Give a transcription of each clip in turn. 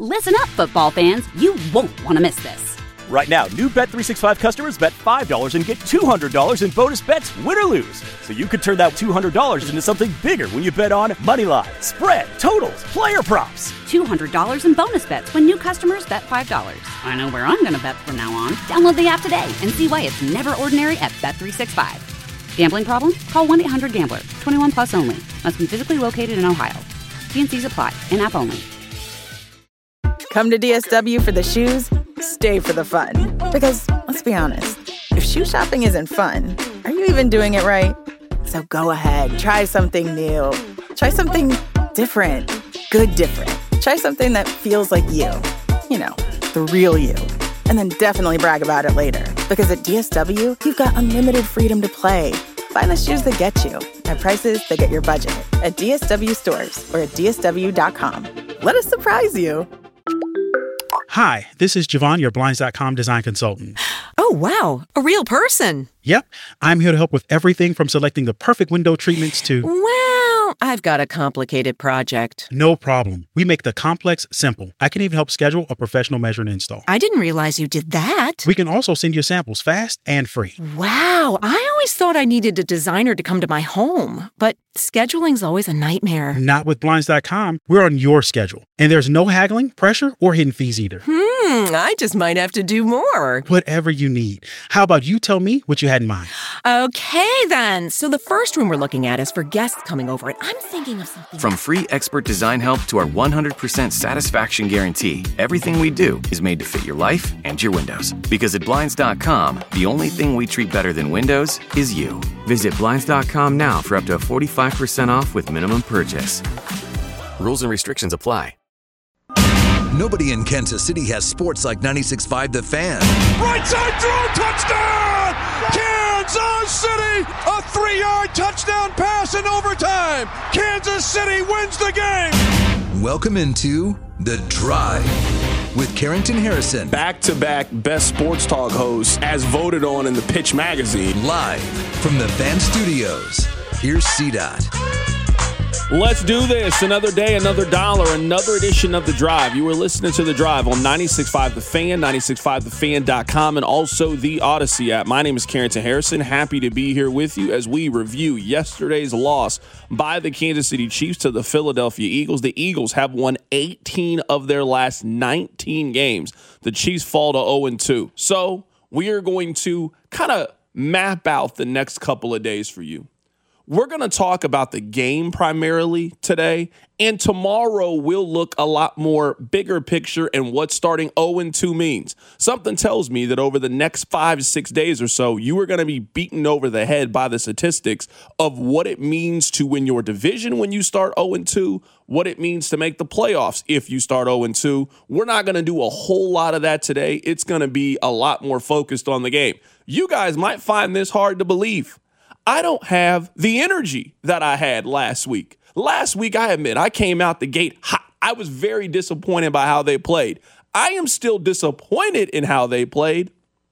Listen up, football fans. You won't want to miss this. Right now, new Bet365 customers bet $5 and get $200 in bonus bets, win or lose. So you could turn that $200 into something bigger when you bet on money line, spread, totals, player props. $200 in bonus bets when new customers bet $5. I know where I'm going to bet from now on. Download the app today and see why it's never ordinary at Bet365. Gambling problem? Call 1-800-GAMBLER. 21 plus only. Must be physically located in Ohio. T&Cs apply. In-app only. Come to DSW for the shoes, stay for the fun. Because, let's be honest, if shoe shopping isn't fun, are you even doing it right? So go ahead, try something new. Try something different. Good different. Try something that feels like you. You know, the real you. And then definitely brag about it later. Because at DSW, you've got unlimited freedom to play. Find the shoes that get you at prices that get your budget at DSW stores or at DSW.com. Let us surprise you. Hi, this is Javon, your Blinds.com design consultant. Oh, wow. A real person. Yep. I'm here to help with everything from selecting the perfect window treatments to... Well, I've got a complicated project. No problem. We make the complex simple. I can even help schedule a professional measure and install. I didn't realize you did that. We can also send you samples fast and free. Wow. I always thought I needed a designer to come to my home, but scheduling's always a nightmare. Not with Blinds.com. We're on your schedule. And there's no haggling, pressure, or hidden fees either. I just might have to do more. Whatever you need. How about you tell me what you had in mind? Okay, then. So the first room we're looking at is for guests coming over, and I'm thinking of something. From free expert design help to our 100% satisfaction guarantee, everything we do is made to fit your life and your windows. Because at Blinds.com, the only thing we treat better than windows is you. Visit Blinds.com now for up to 45% off with minimum purchase. Rules and restrictions apply. Nobody in Kansas City has sports like 96.5 The Fan. Right side throw, touchdown! Kansas City, a 3-yard touchdown pass in overtime. Kansas City wins the game. Welcome into The Drive with Carrington Harrison. Back-to-back best sports talk hosts as voted on in the Pitch magazine. Live from the Fan Studios. Here's CDOT. Let's do this. Another day, another dollar, another edition of The Drive. You were listening to The Drive on 96.5 The Fan, 96.5thefan.com, and also the Odyssey app. My name is Carrington Harrison. Happy to be here with you as we review yesterday's loss by the Kansas City Chiefs to the Philadelphia Eagles. The Eagles have won 18 of their last 19 games. The Chiefs fall to 0-2. So we are going to kind of map out the next couple of days for you. We're going to talk about the game primarily today, and tomorrow we'll look a lot more bigger picture and what starting 0-2 means. Something tells me that over the next 5 to 6 days or so, you are going to be beaten over the head by the statistics of what it means to win your division when you start 0-2, what it means to make the playoffs if you start 0-2. We're not going to do a whole lot of that today. It's going to be a lot more focused on the game. You guys might find this hard to believe. I don't have the energy that I had last week. Last week, I admit, I came out the gate hot. I was very disappointed by how they played. I am still disappointed in how they played,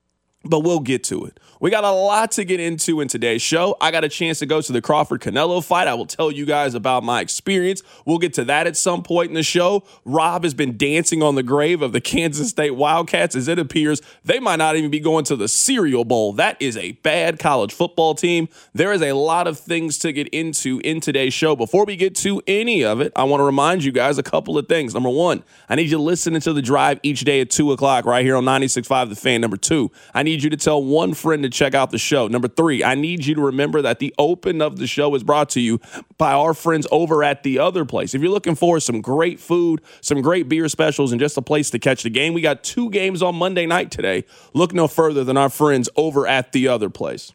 but we'll get to it. We got a lot to get into in today's show. I got a chance to go to the Crawford-Canelo fight. I will tell you guys about my experience. We'll get to that at some point in the show. Rob has been dancing on the grave of the Kansas State Wildcats as it appears they might not even be going to the Cereal Bowl. That is a bad college football team. There is a lot of things to get into in today's show. Before we get to any of it, I want to remind you guys a couple of things. Number one, I need you to listen to The Drive each day at 2 o'clock right here on 96.5 The Fan. Number two, I need you to tell one friend to check out the show. Number three, I need you to remember that the open of the show is brought to you by our friends over at The Other Place. If you're looking for some great food, some great beer specials, and just a place to catch the game, we got 2 games on Monday night today. Look no further than our friends over at The Other Place.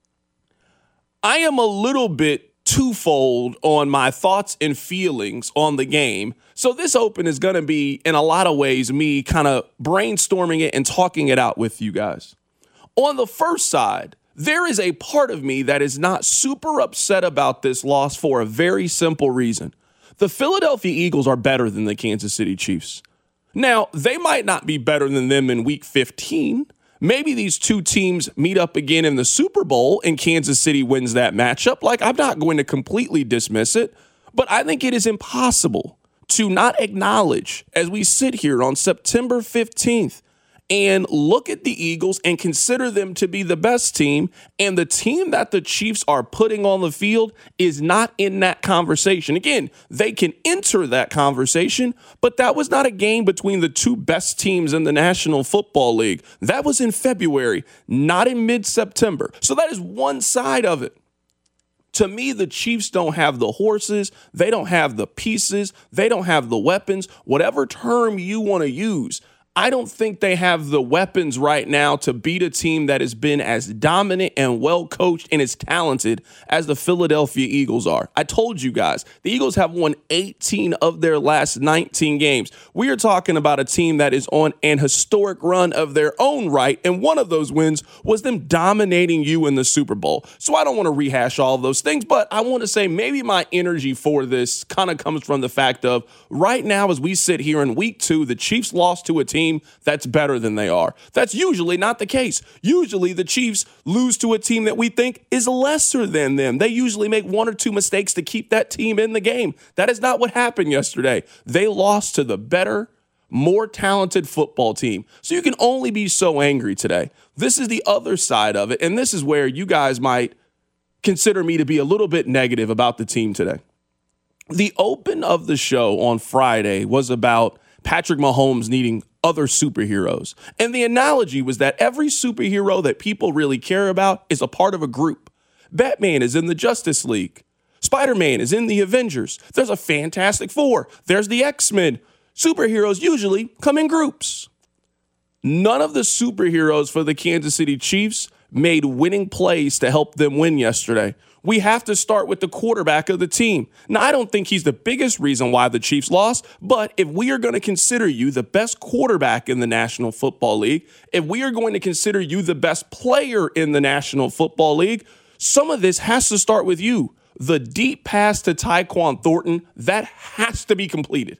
I am a little bit twofold on my thoughts and feelings on the game. So this open is going to be, in a lot of ways, me kind of brainstorming it and talking it out with you guys. On the first side, there is a part of me that is not super upset about this loss for a very simple reason. The Philadelphia Eagles are better than the Kansas City Chiefs. Now, they might not be better than them in week 15. Maybe these two teams meet up again in the Super Bowl and Kansas City wins that matchup. I'm not going to completely dismiss it, but I think it is impossible to not acknowledge, as we sit here on September 15th, and look at the Eagles and consider them to be the best team, and the team that the Chiefs are putting on the field is not in that conversation. Again, they can enter that conversation, but that was not a game between the two best teams in the National Football League. That was in February, not in mid-September. So that is one side of it. To me, the Chiefs don't have the horses, they don't have the pieces, they don't have the weapons, whatever term you want to use. I don't think they have the weapons right now to beat a team that has been as dominant and well-coached and as talented as the Philadelphia Eagles are. I told you guys, the Eagles have won 18 of their last 19 games. We are talking about a team that is on an historic run of their own right, and one of those wins was them dominating you in the Super Bowl. So I don't want to rehash all of those things, but I want to say maybe my energy for this kind of comes from the fact of right now as we sit here in week 2, the Chiefs lost to a team that's better than they are. That's usually not the case. Usually the Chiefs lose to a team that we think is lesser than them. They usually make 1 or 2 mistakes to keep that team in the game. That is not what happened yesterday. They lost to the better, more talented football team. So you can only be so angry today. This is the other side of it, and this is where you guys might consider me to be a little bit negative about the team today. The open of the show on Friday was about Patrick Mahomes needing other superheroes. And the analogy was that every superhero that people really care about is a part of a group. Batman is in the Justice League. Spider-Man is in the Avengers. There's a Fantastic Four. There's the X-Men. Superheroes usually come in groups. None of the superheroes for the Kansas City Chiefs made winning plays to help them win yesterday. We have to start with the quarterback of the team. Now, I don't think he's the biggest reason why the Chiefs lost, but if we are going to consider you the best quarterback in the National Football League, if we are going to consider you the best player in the National Football League, some of this has to start with you. The deep pass to Tyquan Thornton, that has to be completed.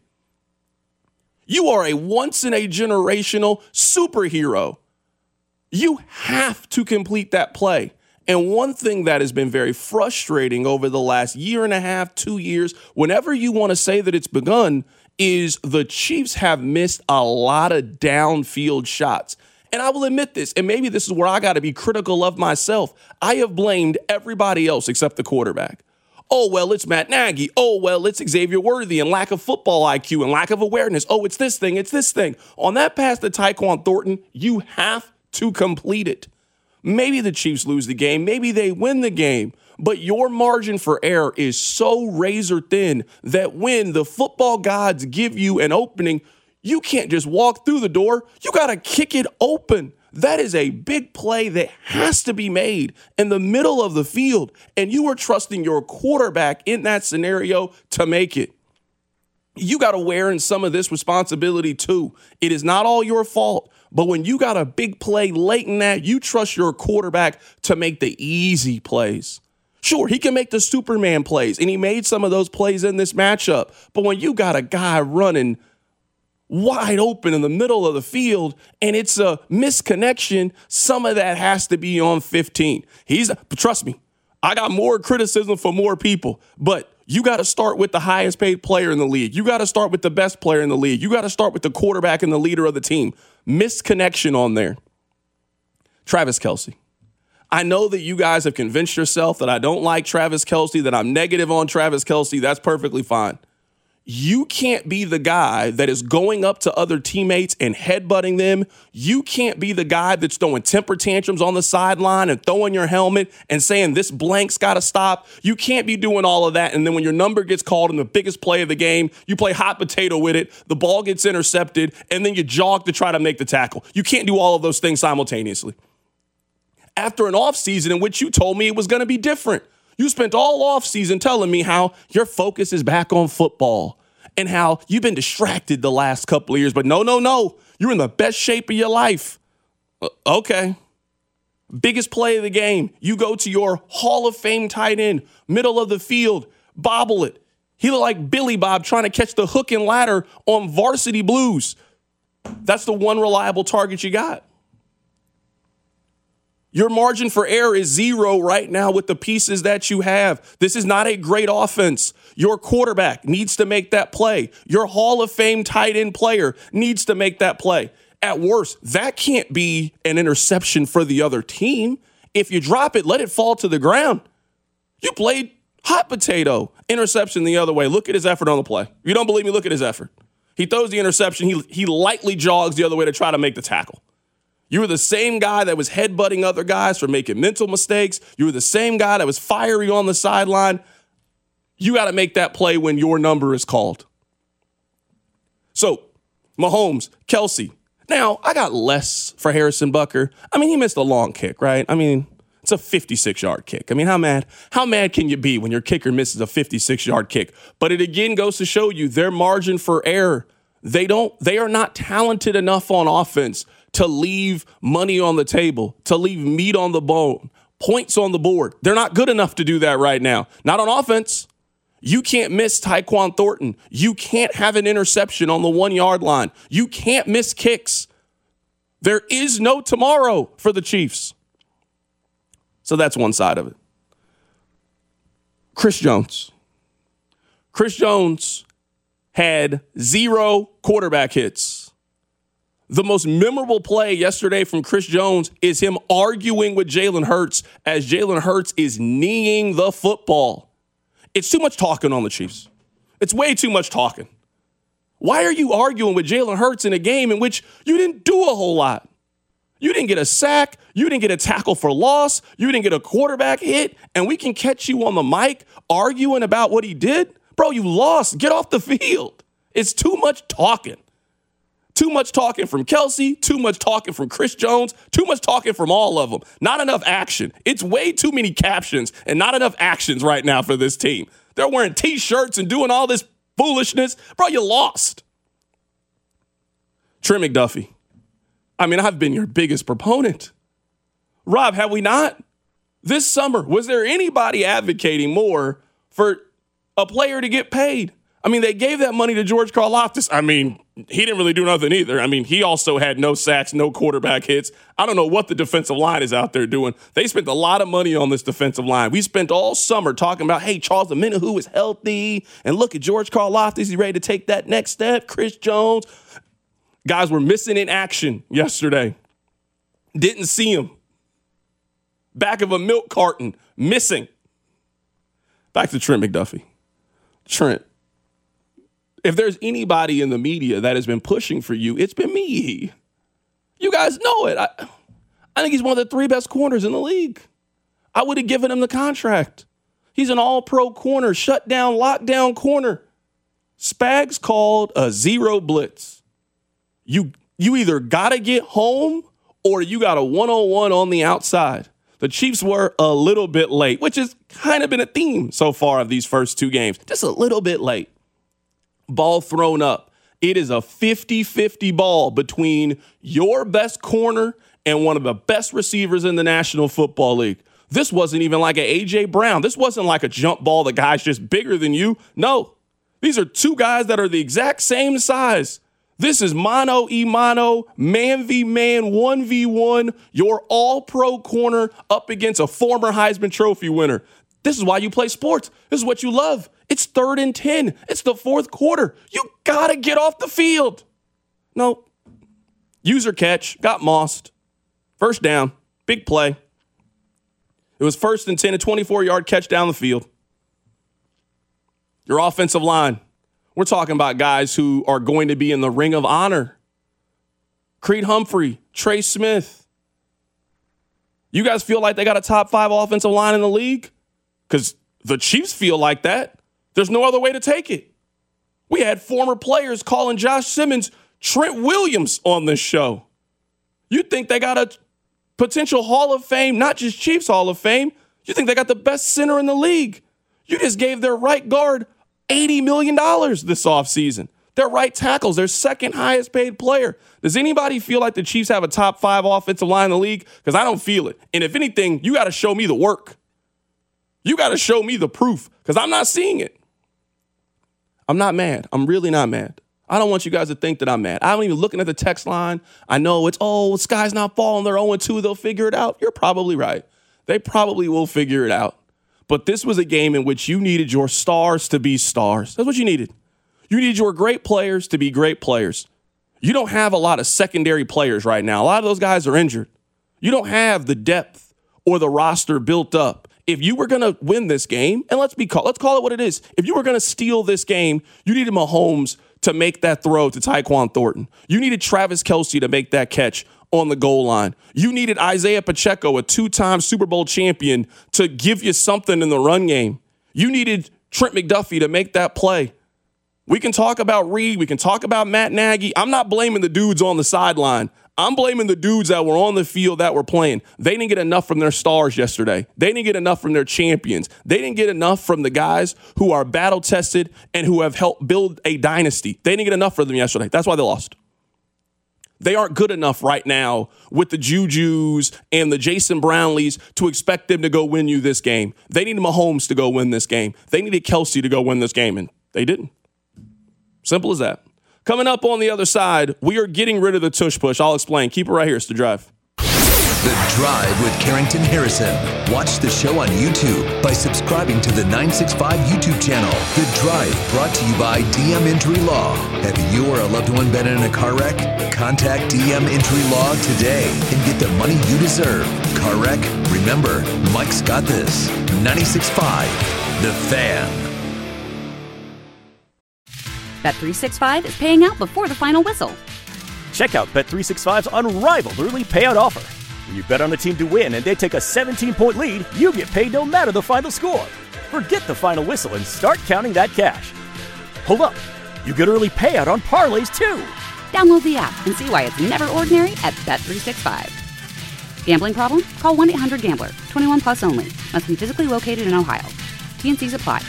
You are a once-in-a-generational superhero. You have to complete that play. And one thing that has been very frustrating over the last year and a half, 2 years, whenever you want to say that it's begun, is the Chiefs have missed a lot of downfield shots. And I will admit this, and maybe this is where I got to be critical of myself. I have blamed everybody else except the quarterback. Oh, well, it's Matt Nagy. Oh, well, it's Xavier Worthy and lack of football IQ and lack of awareness. Oh, it's this thing, it's this thing. On that pass to Tyquan Thornton, you have to complete it. Maybe the Chiefs lose the game. Maybe they win the game. But your margin for error is so razor thin that when the football gods give you an opening, you can't just walk through the door. You got to kick it open. That is a big play that has to be made in the middle of the field. And you are trusting your quarterback in that scenario to make it. You got to wear in some of this responsibility too. It is not all your fault. But when you got a big play late in that, you trust your quarterback to make the easy plays. Sure, he can make the Superman plays, and he made some of those plays in this matchup. But when you got a guy running wide open in the middle of the field, and it's a misconnection, some of that has to be on 15. Trust me, I got more criticism for more people, but you got to start with the highest paid player in the league. You got to start with the best player in the league. You got to start with the quarterback and the leader of the team. Misconnection on there. Travis Kelce. I know that you guys have convinced yourself that I don't like Travis Kelce, that I'm negative on Travis Kelce. That's perfectly fine. You can't be the guy that is going up to other teammates and headbutting them. You can't be the guy that's throwing temper tantrums on the sideline and throwing your helmet and saying this blank's got to stop. You can't be doing all of that. And then when your number gets called in the biggest play of the game, you play hot potato with it, the ball gets intercepted, and then you jog to try to make the tackle. You can't do all of those things simultaneously. After an offseason in which you told me it was going to be different. You spent all offseason telling me how your focus is back on football and how you've been distracted the last couple of years. But no. You're in the best shape of your life. Okay. Biggest play of the game. You go to your Hall of Fame tight end, middle of the field, bobble it. He looked like Billy Bob trying to catch the hook and ladder on Varsity Blues. That's the one reliable target you got. Your margin for error is 0 right now with the pieces that you have. This is not a great offense. Your quarterback needs to make that play. Your Hall of Fame tight end player needs to make that play. At worst, that can't be an interception for the other team. If you drop it, let it fall to the ground. You played hot potato. Interception the other way. Look at his effort on the play. If you don't believe me, look at his effort. He throws the interception. He lightly jogs the other way to try to make the tackle. You were the same guy that was headbutting other guys for making mental mistakes. You were the same guy that was fiery on the sideline. You got to make that play when your number is called. So, Mahomes, Kelsey. Now, I got less for Harrison Butker. I mean, he missed a long kick, right? I mean, it's a 56-yard kick. I mean, how mad can you be when your kicker misses a 56-yard kick? But it again goes to show you their margin for error. They are not talented enough on offense to leave money on the table, to leave meat on the bone, points on the board. They're not good enough to do that right now. Not on offense. You can't miss Tyquan Thornton. You can't have an interception on the 1-yard line. You can't miss kicks. There is no tomorrow for the Chiefs. So that's one side of it. Chris Jones. Chris Jones had 0 quarterback hits. The most memorable play yesterday from Chris Jones is him arguing with Jalen Hurts as Jalen Hurts is kneeing the football. It's too much talking on the Chiefs. It's way too much talking. Why are you arguing with Jalen Hurts in a game in which you didn't do a whole lot? You didn't get a sack. You didn't get a tackle for loss. You didn't get a quarterback hit. And we can catch you on the mic arguing about what he did? Bro, you lost. Get off the field. It's too much talking. Too much talking from Kelsey, too much talking from Chris Jones, too much talking from all of them. Not enough action. It's way too many captions and not enough actions right now for this team. They're wearing T-shirts and doing all this foolishness. Bro, you lost. Trent McDuffie. I mean, I've been your biggest proponent. Rob, have we not? This summer, was there anybody advocating more for a player to get paid? I mean, they gave that money to George Karlaftis. I mean, he didn't really do nothing either. I mean, he also had no sacks, no quarterback hits. I don't know what the defensive line is out there doing. They spent a lot of money on this defensive line. We spent all summer talking about, hey, Charles Omenihu is healthy. And look at George Karlaftis. He's ready to take that next step. Chris Jones. Guys were missing in action yesterday. Didn't see him. Back of a milk carton. Missing. Back to Trent McDuffie. Trent. If there's anybody in the media that has been pushing for you, it's been me. You guys know it. I think he's one of the 3 best corners in the league. I would have given him the contract. He's an all-pro corner, shutdown, lockdown corner. Spags called a 0 blitz. You either got to get home or you got a 1-on-1 on the outside. The Chiefs were a little bit late, which has kind of been a theme so far of these first 2 games. Just a little bit late. Ball thrown up. It is a 50-50 ball between your best corner and one of the best receivers in the National Football League. This wasn't even like an A.J. Brown. This wasn't like a jump ball. The guy's just bigger than you. No, these are 2 guys that are the exact same size. This is mano y mano, man v man, 1v1, your all-pro corner up against a former Heisman Trophy winner. This is why you play sports. This is what you love. It's 3rd and 10. It's the 4th quarter. You got to get off the field. No. User catch. Got mossed. First down. Big play. It was 1st and 10, a 24-yard catch down the field. Your offensive line. We're talking about guys who are going to be in the Ring of Honor. Creed Humphrey, Trey Smith. You guys feel like they got a top 5 offensive line in the league? Because the Chiefs feel like that. There's no other way to take it. We had former players calling Josh Simmons Trent Williams on this show. You think they got a potential Hall of Fame, not just Chiefs Hall of Fame. You think they got the best center in the league. You just gave their right guard $80 million this offseason. Their right tackle's their 2nd highest paid player. Does anybody feel like the Chiefs have a top 5 offensive line in the league? Because I don't feel it. And if anything, you got to show me the work. You got to show me the proof because I'm not seeing it. I'm not mad. I'm really not mad. I don't want you guys to think that I'm mad. I'm even looking at the text line. I know the sky's not falling. They're 0-2. They'll figure it out. You're probably right. They probably will figure it out. But this was a game in which you needed your stars to be stars. That's what you needed. You needed your great players to be great players. You don't have a lot of secondary players right now. A lot of those guys are injured. You don't have the depth or the roster built up. If you were going to win this game, and let's call it what it is. If you were going to steal this game, you needed Mahomes to make that throw to Tyquan Thornton. You needed Travis Kelce to make that catch on the goal line. You needed Isaiah Pacheco, a 2-time Super Bowl champion, to give you something in the run game. You needed Trent McDuffie to make that play. We can talk about Reed. We can talk about Matt Nagy. I'm not blaming the dudes on the sideline. I'm blaming the dudes that were on the field that were playing. They didn't get enough from their stars yesterday. They didn't get enough from their champions. They didn't get enough from the guys who are battle-tested and who have helped build a dynasty. They didn't get enough for them yesterday. That's why they lost. They aren't good enough right now with the Jujus and the Jason Brownlees to expect them to go win you this game. They needed Mahomes to go win this game. They needed Kelce to go win this game, and they didn't. Simple as that. Coming up on the other side, we are getting rid of the tush push. I'll explain. Keep it right here. It's The Drive. The Drive with Carrington Harrison. Watch the show on YouTube by subscribing to the 965 YouTube channel. The Drive, brought to you by DM Entry Law. Have you or a loved one been in a car wreck? Contact DM Entry Law today and get the money you deserve. Car wreck? Remember, Mike's got this. 96.5, The Fan. Bet365 is paying out before the final whistle. Check out Bet365's unrivaled early payout offer. When you bet on a team to win and they take a 17-point lead, you get paid no matter the final score. Forget the final whistle and start counting that cash. Hold up. You get early payout on parlays, too. Download the app and see why it's never ordinary at Bet365. Gambling problem? Call 1-800-GAMBLER. 21 plus only. Must be physically located in Ohio. T&Cs apply.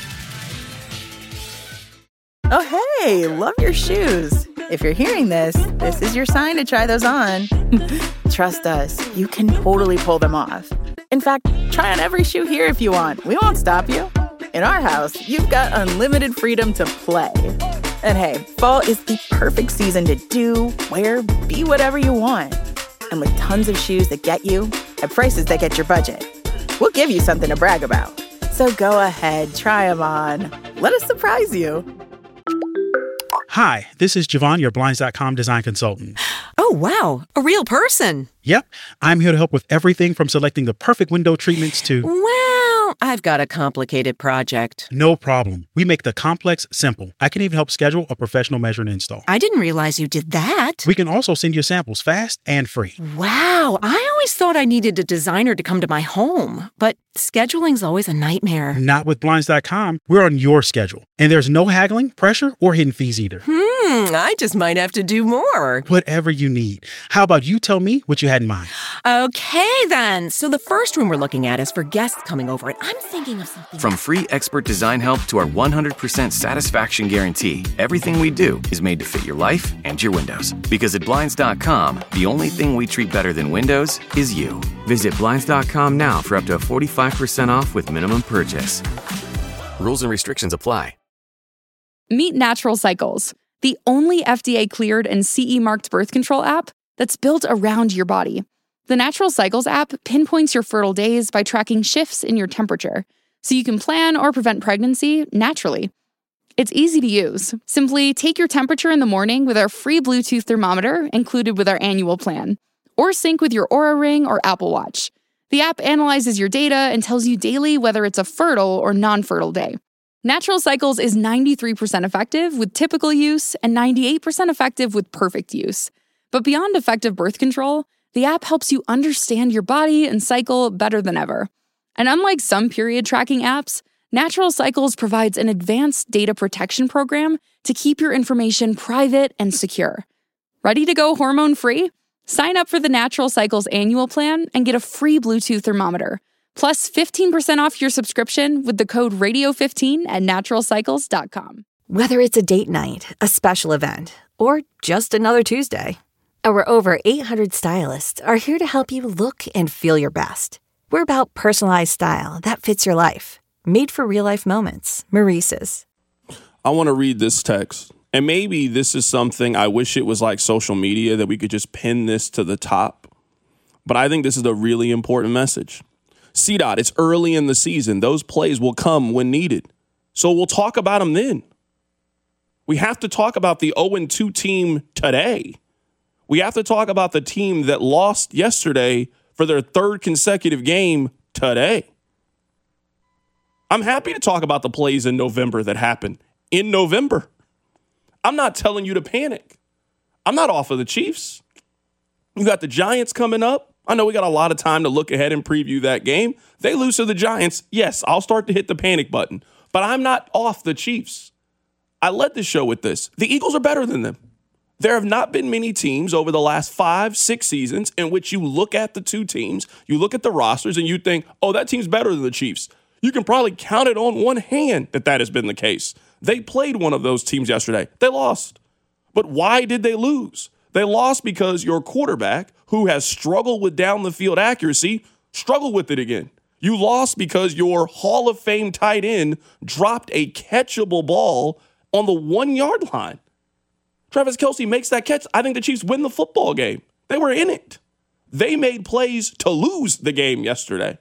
Oh, hey, love your shoes. If you're hearing this, this is your sign to try those on. Trust us, you can totally pull them off. In fact, try on every shoe here if you want. We won't stop you. In our house, you've got unlimited freedom to play. And hey, fall is the perfect season to do, wear, be whatever you want. And with tons of shoes that get you at prices that get your budget, we'll give you something to brag about. So go ahead, try them on. Let us surprise you. Hi, this is Javon, your Blinds.com design consultant. Oh, wow. A real person. Yep. I'm here to help with everything from selecting the perfect window treatments to... Well, I've got a complicated project. No problem. We make the complex simple. I can even help schedule a professional measure and install. I didn't realize you did that. We can also send you samples fast and free. Wow. I always thought I needed a designer to come to my home, but scheduling's always a nightmare. Not with Blinds.com. We're on your schedule. And there's no haggling, pressure, or hidden fees either. I just might have to do more. Whatever you need. How about you tell me what you had in mind? Okay, then. So the first room we're looking at is for guests coming over, and I'm thinking of something. From free expert design help to our 100% satisfaction guarantee, everything we do is made to fit your life and your windows. Because at Blinds.com, the only thing we treat better than windows is you. Visit Blinds.com now for up to 45% off with minimum purchase. Rules and restrictions apply. Meet Natural Cycles, the only FDA-cleared and CE-marked birth control app that's built around your body. The Natural Cycles app pinpoints your fertile days by tracking shifts in your temperature, so you can plan or prevent pregnancy naturally. It's easy to use. Simply take your temperature in the morning with our free Bluetooth thermometer included with our annual plan, or sync with your Oura Ring or Apple Watch. The app analyzes your data and tells you daily whether it's a fertile or non-fertile day. Natural Cycles is 93% effective with typical use and 98% effective with perfect use. But beyond effective birth control, the app helps you understand your body and cycle better than ever. And unlike some period tracking apps, Natural Cycles provides an advanced data protection program to keep your information private and secure. Ready to go hormone-free? Sign up for the Natural Cycles annual plan and get a free Bluetooth thermometer. Plus 15% off your subscription with the code RADIO15 at naturalcycles.com. Whether it's a date night, a special event, or just another Tuesday, our over 800 stylists are here to help you look and feel your best. We're about personalized style that fits your life. Made for real-life moments. Maurice's. I want to read this text. And maybe this is something, I wish it was like social media that we could just pin this to the top. But I think this is a really important message. CDOT, it's early in the season. Those plays will come when needed. So we'll talk about them then. We have to talk about the 0-2 team today. We have to talk about the team that lost yesterday for their third consecutive game today. I'm happy to talk about the plays in November that happened in November. I'm not telling you to panic. I'm not off of the Chiefs. You got the Giants coming up. I know we got a lot of time to look ahead and preview that game. They lose to the Giants. Yes, I'll start to hit the panic button, but I'm not off the Chiefs. I led the show with this. The Eagles are better than them. There have not been many teams over the last 5-6 seasons in which you look at the two teams, you look at the rosters, and you think, oh, that team's better than the Chiefs. You can probably count it on one hand that has been the case. They played one of those teams yesterday. They lost. But why did they lose? They lost because your quarterback, who has struggled with down the field accuracy, struggled with it again. You lost because your Hall of Fame tight end dropped a catchable ball on the 1-yard line. Travis Kelce makes that catch. I think the Chiefs win the football game. They were in it. They made plays to lose the game yesterday.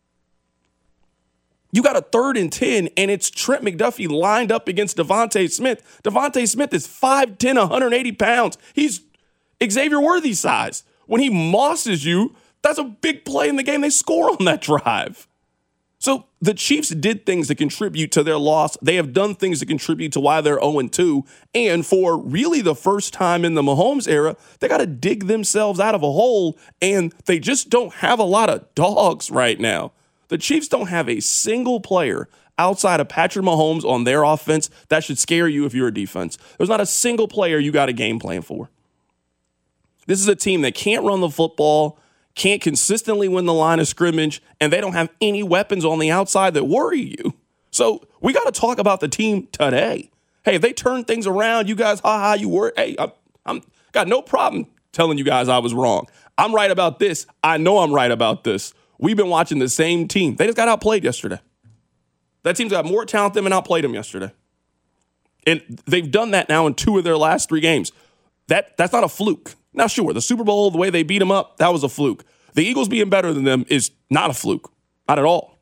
You got a 3rd and 10, and it's Trent McDuffie lined up against Devontae Smith. Devontae Smith is 5'10", 180 pounds. He's Xavier Worthy size. When he mosses you, that's a big play in the game. They score on that drive. So the Chiefs did things to contribute to their loss. They have done things to contribute to why they're 0-2. And for really the first time in the Mahomes era, they got to dig themselves out of a hole, and they just don't have a lot of dogs right now. The Chiefs don't have a single player outside of Patrick Mahomes on their offense that should scare you if you're a defense. There's not a single player you got a game plan for. This is a team that can't run the football, can't consistently win the line of scrimmage, and they don't have any weapons on the outside that worry you. So we got to talk about the team today. Hey, if they turn things around, you guys, you were. Hey, I'm got no problem telling you guys I was wrong. I'm right about this. I know I'm right about this. We've been watching the same team. They just got outplayed yesterday. That team's got more talent than them and outplayed them yesterday. And they've done that now in 2 of their last 3 games. That's not a fluke. Now, sure, the Super Bowl, the way they beat them up, that was a fluke. The Eagles being better than them is not a fluke. Not at all.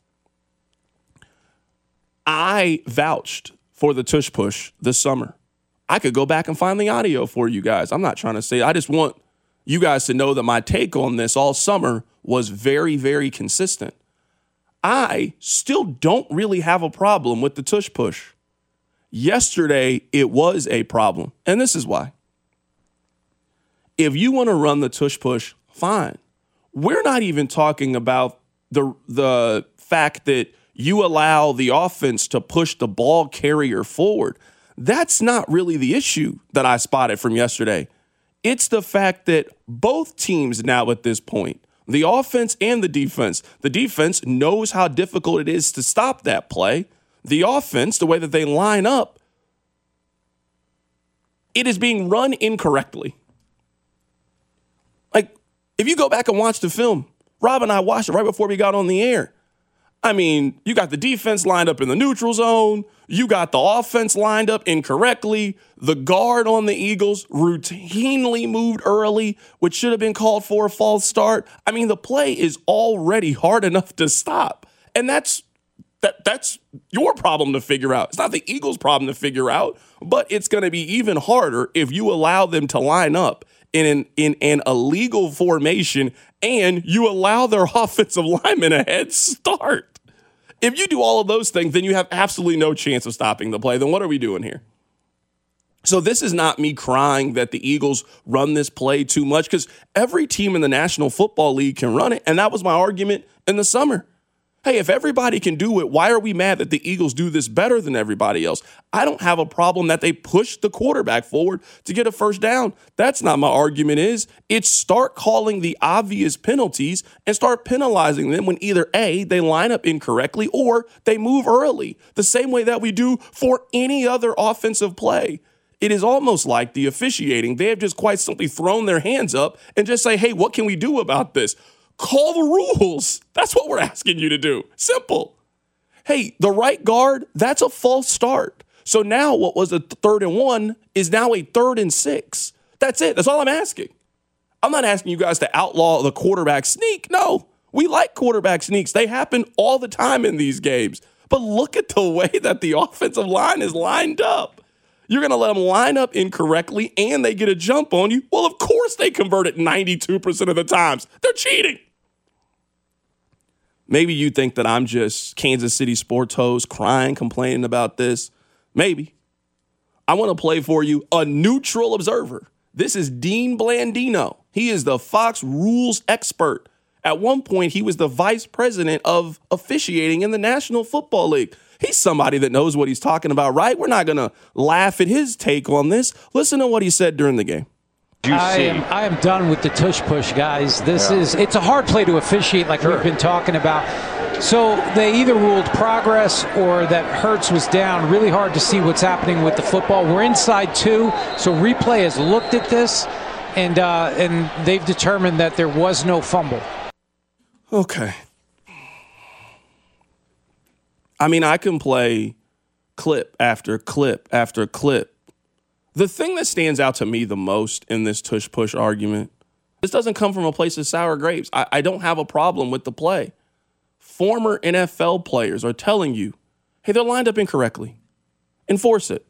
I vouched for the tush push this summer. I could go back and find the audio for you guys. I'm not trying to say, I just want you guys to know that my take on this all summer was very, very consistent. I still don't really have a problem with the tush push. Yesterday, it was a problem. And this is why. If you want to run the tush push, fine. We're not even talking about the fact that you allow the offense to push the ball carrier forward. That's not really the issue that I spotted from yesterday. It's the fact that both teams now at this point, the offense and the defense knows how difficult it is to stop that play. The offense, the way that they line up, it is being run incorrectly. Like, if you go back and watch the film, Rob and I watched it right before we got on the air. I mean, you got the defense lined up in the neutral zone. You got the offense lined up incorrectly. The guard on the Eagles routinely moved early, which should have been called for a false start. I mean, the play is already hard enough to stop. And that's your problem to figure out. It's not the Eagles' problem to figure out, but it's going to be even harder if you allow them to line up in an illegal formation and you allow their offensive lineman a head start. If you do all of those things, then you have absolutely no chance of stopping the play. Then what are we doing here? So this is not me crying that the Eagles run this play too much, because every team in the National Football League can run it, and that was my argument in the summer. Hey, if everybody can do it, why are we mad that the Eagles do this better than everybody else? I don't have a problem that they push the quarterback forward to get a first down. That's not my argument is. It's start calling the obvious penalties and start penalizing them when either A, they line up incorrectly, or they move early, the same way that we do for any other offensive play. It is almost like the officiating. They have just quite simply thrown their hands up and just say, hey, what can we do about this? Call the rules. That's what we're asking you to do. Simple. Hey, the right guard, that's a false start. So now what was a 3rd and 1 is now a 3rd and 6. That's it. That's all I'm asking. I'm not asking you guys to outlaw the quarterback sneak. No, we like quarterback sneaks. They happen all the time in these games. But look at the way that the offensive line is lined up. You're going to let them line up incorrectly and they get a jump on you? Well, of course they convert it 92% of the times. They're cheating. Maybe you think that I'm just Kansas City sports host crying, complaining about this. Maybe. I want to play for you a neutral observer. This is Dean Blandino. He is the Fox rules expert. At one point, he was the vice president of officiating in the National Football League. He's somebody that knows what he's talking about, right? We're not going to laugh at his take on this. Listen to what he said during the game. I am done with the tush push, guys. It's a hard play to officiate like we've been talking about. So they either ruled progress or that Hurts was down. Really hard to see what's happening with the football. We're inside 2, so replay has looked at this, and they've determined that there was no fumble. Okay. I mean, I can play clip after clip after clip. The thing that stands out to me the most in this tush-push argument, this doesn't come from a place of sour grapes. I don't have a problem with the play. Former NFL players are telling you, hey, they're lined up incorrectly. Enforce it.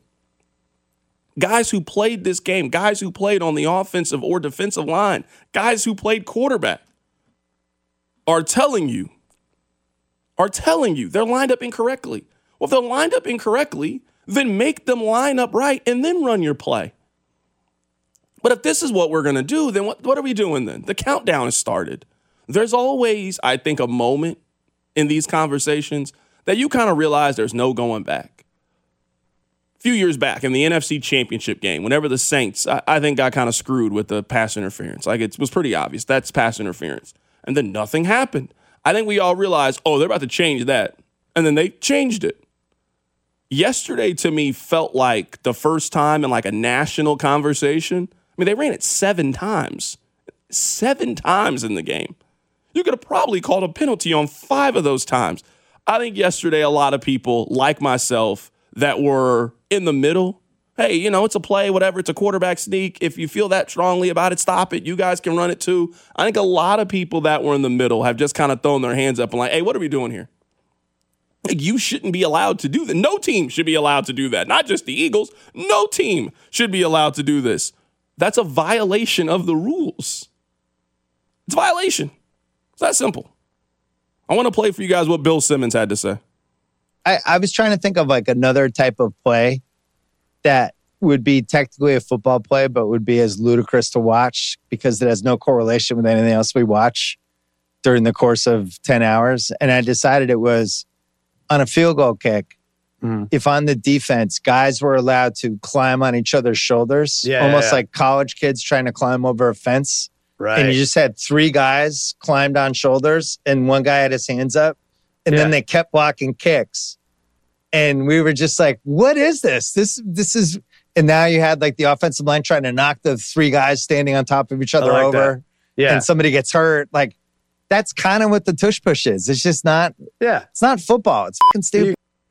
Guys who played this game, guys who played on the offensive or defensive line, guys who played quarterback are telling you they're lined up incorrectly. Well, if they're lined up incorrectly, then make them line up right and then run your play. But if this is what we're going to do, then what are we doing then? The countdown has started. There's always, I think, a moment in these conversations that you kind of realize there's no going back. A few years back in the NFC Championship game, whenever the Saints, I think, got kind of screwed with the pass interference. Like, it was pretty obvious. That's pass interference. And then nothing happened. I think we all realized, oh, they're about to change that. And then they changed it. Yesterday, to me, felt like the first time in like a national conversation. I mean, they ran it 7 times. 7 times in the game. You could have probably called a penalty on 5 of those times. I think yesterday a lot of people, like myself, that were in the middle, hey, you know, it's a play, whatever, it's a quarterback sneak. If you feel that strongly about it, stop it. You guys can run it too. I think a lot of people that were in the middle have just kind of thrown their hands up and like, hey, what are we doing here? You shouldn't be allowed to do that. No team should be allowed to do that. Not just the Eagles. No team should be allowed to do this. That's a violation of the rules. It's a violation. It's that simple. I want to play for you guys what Bill Simmons had to say. I was trying to think of like another type of play that would be technically a football play, but would be as ludicrous to watch because it has no correlation with anything else we watch during the course of 10 hours. And I decided it was on a field goal kick. If on the defense, guys were allowed to climb on each other's shoulders, almost like college kids trying to climb over a fence. Right. And you just had 3 guys climbed on shoulders and one guy had his hands up. And then they kept blocking kicks. And we were just like, what is this? This is, and now you had like the offensive line trying to knock the 3 guys standing on top of each other over. That. Yeah. And somebody gets hurt. Like, that's kind of what the tush push is. It's just not, it's not football. It's fucking stupid.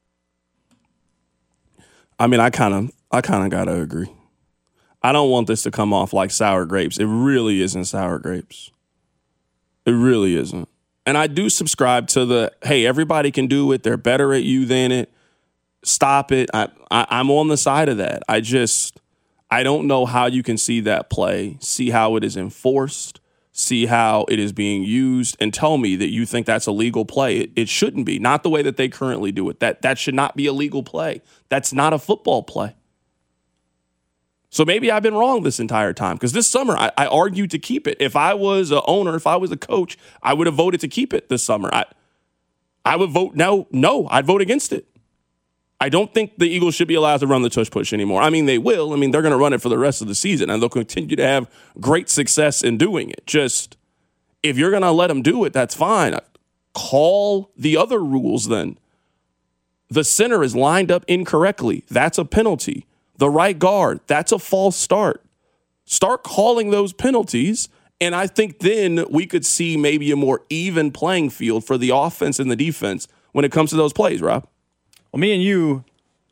I mean, I kind of got to agree. I don't want this to come off like sour grapes. It really isn't sour grapes. It really isn't. And I do subscribe to the, hey, everybody can do it. They're better at you than it. Stop it. I'm on the side of that. I don't know how you can see that play, see how it is enforced, see how it is being used, and tell me that you think that's a legal play. It shouldn't be. Not the way that they currently do it. That should not be a legal play. That's not a football play. So maybe I've been wrong this entire time because this summer I argued to keep it. If I was an owner, if I was a coach, I would have voted to keep it this summer. I would vote no, I'd vote against it. I don't think the Eagles should be allowed to run the tush push anymore. I mean, they will. I mean, they're going to run it for the rest of the season, and they'll continue to have great success in doing it. Just, if you're going to let them do it, that's fine. Call the other rules then. The center is lined up incorrectly. That's a penalty. The right guard, that's a false start. Start calling those penalties, and I think then we could see maybe a more even playing field for the offense and the defense when it comes to those plays, Rob. Well, me and you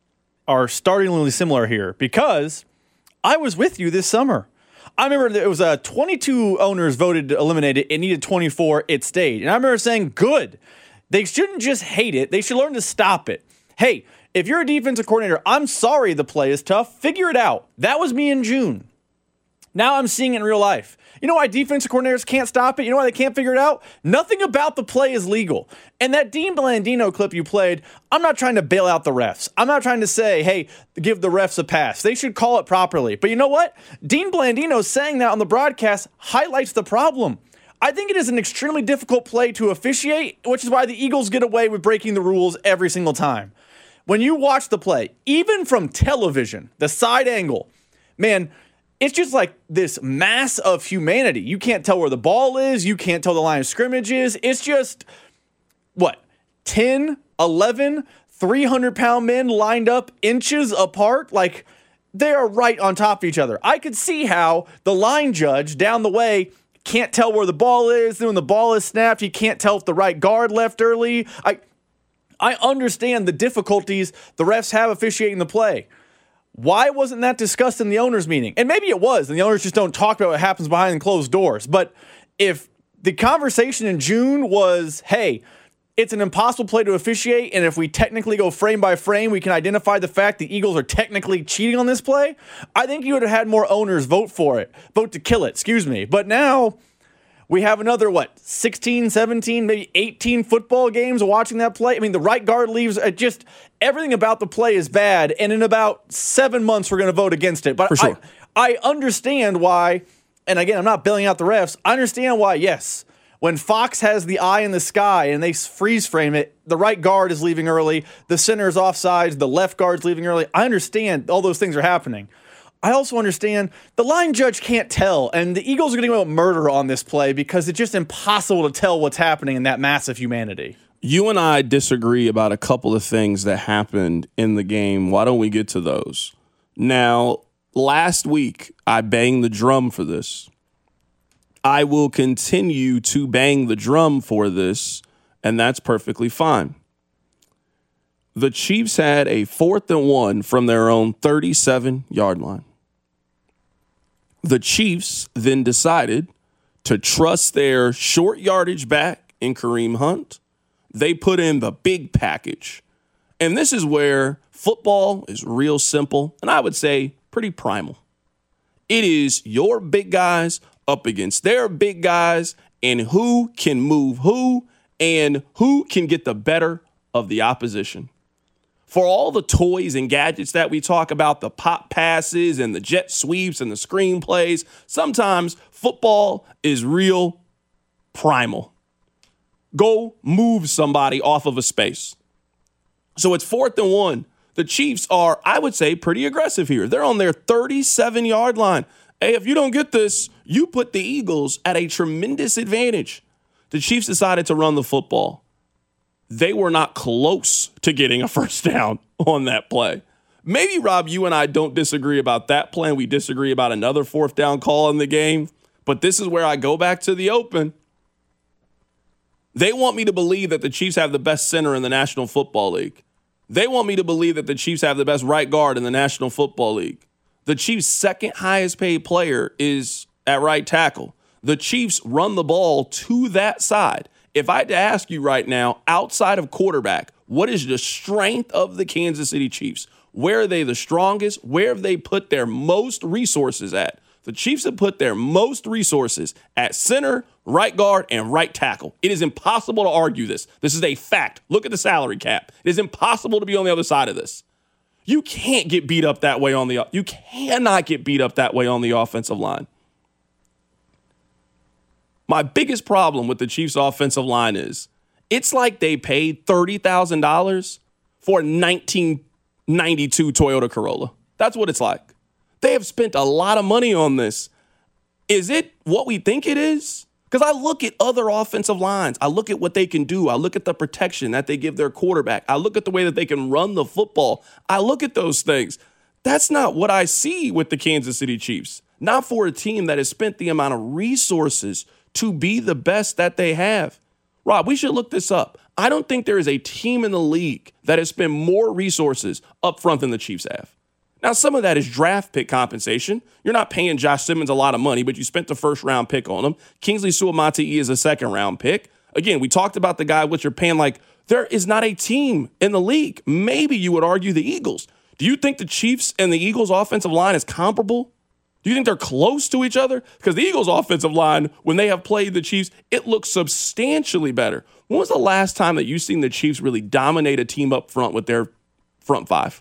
are startlingly similar here because I was with you this summer. I remember it was 22 owners voted to eliminate it. It needed 24. It stayed. And I remember saying, good. They shouldn't just hate it. They should learn to stop it. Hey, if you're a defensive coordinator, I'm sorry the play is tough. Figure it out. That was me in June. Now I'm seeing it in real life. You know why defensive coordinators can't stop it? You know why they can't figure it out? Nothing about the play is legal. And that Dean Blandino clip you played, I'm not trying to bail out the refs. I'm not trying to say, hey, give the refs a pass. They should call it properly. But you know what? Dean Blandino saying that on the broadcast highlights the problem. I think it is an extremely difficult play to officiate, which is why the Eagles get away with breaking the rules every single time. When you watch the play, even from television, the side angle, man, it's just like this mass of humanity. You can't tell where the ball is. You can't tell the line of scrimmage is. It's just, 10, 11, 300-pound men lined up inches apart? Like, they are right on top of each other. I could see how the line judge down the way can't tell where the ball is. Then when the ball is snapped, he can't tell if the right guard left early. I understand the difficulties the refs have officiating the play. Why wasn't that discussed in the owners' meeting? And maybe it was, and the owners just don't talk about what happens behind closed doors. But if the conversation in June was, hey, it's an impossible play to officiate, and if we technically go frame by frame, we can identify the fact the Eagles are technically cheating on this play, I think you would have had more owners vote to kill it, But now we have another, 16, 17, maybe 18 football games watching that play. I mean, the right guard leaves. Just everything about the play is bad. And in about 7 months, we're going to vote against it. But for sure. I understand why. And again, I'm not bailing out the refs. I understand why, yes. When Fox has the eye in the sky and they freeze frame it, the right guard is leaving early. The center is offsides. The left guard's leaving early. I understand all those things are happening. I also understand the line judge can't tell, and the Eagles are going to go murder on this play because it's just impossible to tell what's happening in that massive humanity. You and I disagree about a couple of things that happened in the game. Why don't we get to those? Now, last week, I banged the drum for this. I will continue to bang the drum for this, and that's perfectly fine. The Chiefs had a 4th and 1 from their own 37-yard line. The Chiefs then decided to trust their short yardage back in Kareem Hunt. They put in the big package. And this is where football is real simple, and I would say pretty primal. It is your big guys up against their big guys, and who can move who, and who can get the better of the opposition. For all the toys and gadgets that we talk about, the pop passes and the jet sweeps and the screenplays, sometimes football is real primal. Go move somebody off of a space. So it's 4th and 1. The Chiefs are, I would say, pretty aggressive here. They're on their 37-yard line. Hey, if you don't get this, you put the Eagles at a tremendous advantage. The Chiefs decided to run the football. They were not close to getting a first down on that play. Maybe, Rob, you and I don't disagree about that play, and we disagree about another 4th down call in the game. But this is where I go back to the open. They want me to believe that the Chiefs have the best center in the National Football League. They want me to believe that the Chiefs have the best right guard in the National Football League. The Chiefs' second highest paid player is at right tackle. The Chiefs run the ball to that side. If I had to ask you right now, outside of quarterback, what is the strength of the Kansas City Chiefs? Where are they the strongest? Where have they put their most resources at? The Chiefs have put their most resources at center, right guard, and right tackle. It is impossible to argue this. This is a fact. Look at the salary cap. It is impossible to be on the other side of this. You can't get beat up that way you cannot get beat up that way on the offensive line. My biggest problem with the Chiefs' offensive line is it's like they paid $30,000 for a 1992 Toyota Corolla. That's what it's like. They have spent a lot of money on this. Is it what we think it is? Because I look at other offensive lines. I look at what they can do. I look at the protection that they give their quarterback. I look at the way that they can run the football. I look at those things. That's not what I see with the Kansas City Chiefs. Not for a team that has spent the amount of resources to be the best that they have. Rob, we should look this up. I don't think there is a team in the league that has spent more resources up front than the Chiefs have. Now, some of that is draft pick compensation. You're not paying Josh Simmons a lot of money, but you spent the first-round pick on him. Kingsley Suamata'i is a second-round pick. Again, we talked about the guy which you're paying like there is not a team in the league. Maybe you would argue the Eagles. Do you think the Chiefs and the Eagles' offensive line is comparable? Do you think they're close to each other? Because the Eagles' offensive line, when they have played the Chiefs, it looks substantially better. When was the last time that you've seen the Chiefs really dominate a team up front with their front five?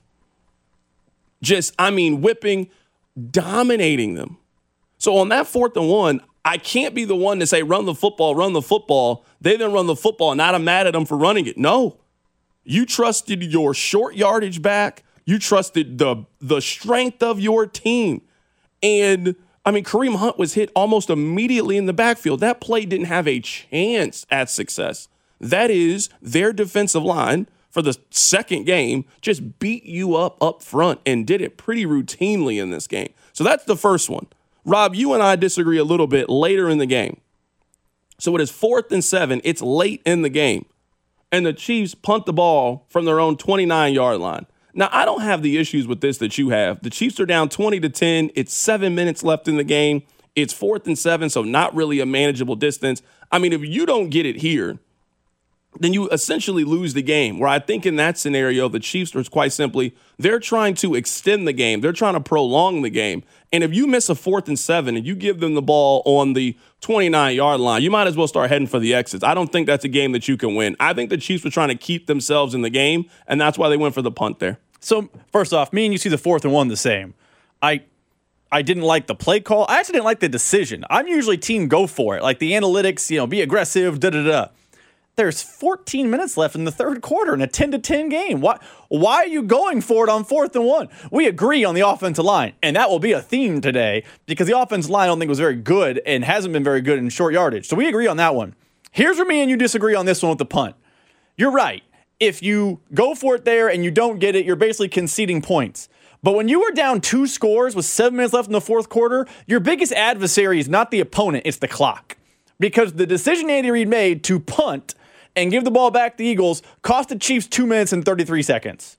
Whipping, dominating them. So on that 4th and 1, I can't be the one to say, run the football, run the football. They then run the football, and I'm mad at them for running it. No. You trusted your short yardage back. You trusted the strength of your team. And, Kareem Hunt was hit almost immediately in the backfield. That play didn't have a chance at success. That is, their defensive line for the second game just beat you up front and did it pretty routinely in this game. So that's the first one. Rob, you and I disagree a little bit later in the game. So it is 4th and 7. It's late in the game. And the Chiefs punt the ball from their own 29-yard line. Now, I don't have the issues with this that you have. The Chiefs are down 20-10. It's 7 minutes left in the game. It's 4th and 7, so not really a manageable distance. If you don't get it here, then you essentially lose the game, where I think in that scenario, the Chiefs are quite simply, they're trying to extend the game. They're trying to prolong the game. And if you miss a 4th and 7 and you give them the ball on the 29-yard line, you might as well start heading for the exits. I don't think that's a game that you can win. I think the Chiefs were trying to keep themselves in the game, and that's why they went for the punt there. So, first off, me and you see the 4th and 1 the same. I didn't like the play call. I actually didn't like the decision. I'm usually team go for it. Like the analytics, be aggressive, da-da-da. There's 14 minutes left in the third quarter in a 10-10 game. Why are you going for it on 4th and 1? We agree on the offensive line, and that will be a theme today because the offensive line I don't think was very good and hasn't been very good in short yardage. So we agree on that one. Here's where me and you disagree on this one with the punt. You're right. If you go for it there and you don't get it, you're basically conceding points. But when you are down 2 scores with 7 minutes left in the fourth quarter, your biggest adversary is not the opponent, it's the clock. Because the decision Andy Reid made to punt and give the ball back to the Eagles cost the Chiefs 2 minutes and 33 seconds.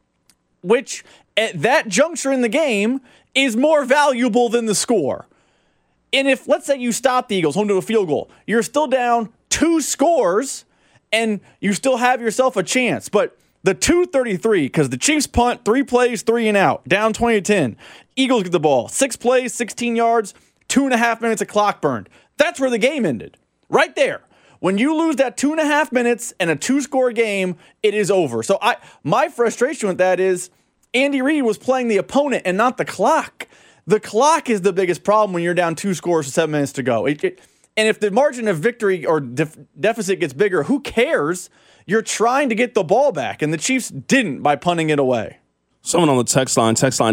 Which, at that juncture in the game, is more valuable than the score. And if, let's say you stop the Eagles home to a field goal, you're still down 2 scores, and you still have yourself a chance. But the 2:33, because the Chiefs punt, 3 plays, 3 and out, down 20-10. Eagles get the ball, 6 plays, 16 yards, 2.5 minutes of clock burned. That's where the game ended. Right there. When you lose that 2.5 minutes and a 2-score game, it is over. So my frustration with that is Andy Reid was playing the opponent and not the clock. The clock is the biggest problem when you're down 2 scores with 7 minutes to go. And if the margin of victory or deficit gets bigger, who cares? You're trying to get the ball back, and the Chiefs didn't by punting it away. Someone on the text line